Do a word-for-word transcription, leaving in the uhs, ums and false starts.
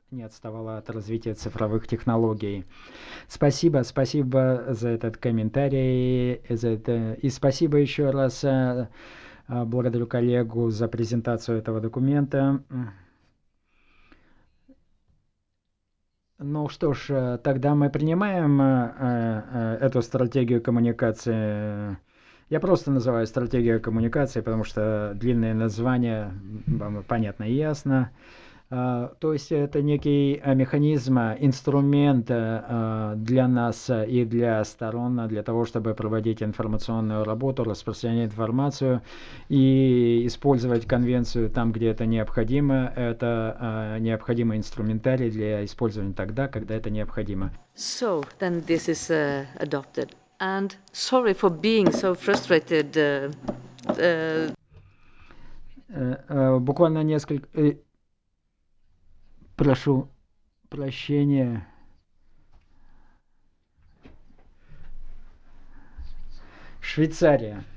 не отставала от развития цифровых технологий. Спасибо, спасибо за этот комментарий, за это. И спасибо еще раз. Благодарю коллегу за презентацию этого документа. Ну что ж, тогда мы принимаем эту стратегию коммуникации. Я просто называю стратегию коммуникации, потому что длинное название вам понятно и ясно. То есть это некий механизм, инструмент для нас и для сторон, для того, чтобы проводить информационную работу, распространять информацию и использовать конвенцию там, где это необходимо. Это необходимый инструментарий для использования тогда, когда это необходимо. So, then this is uh, adopted. And sorry for being so frustrated. Uh, uh... Буквально несколько... Прошу прощения. Швейцария.